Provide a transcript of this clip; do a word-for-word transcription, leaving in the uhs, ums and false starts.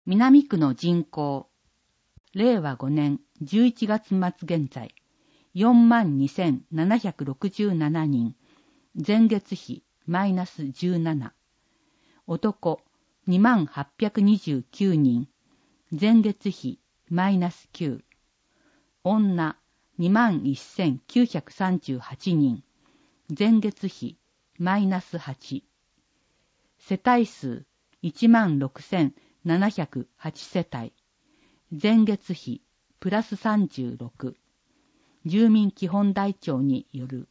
南区の人口、れいわごねんじゅういちがつ末現在、よんまんにせんななひゃくろくじゅうななにん、前月比マイナスじゅうなな、男にまんはっぴゃくにじゅうきゅうにん、前月比マイナスきゅう、女にまんせんきゅうひゃくさんじゅうはちにん、前月比マイナスはち、世帯数いちまんろくせんななひゃくはちせたい、前月比プラスさんじゅうろく、住民基本台帳による。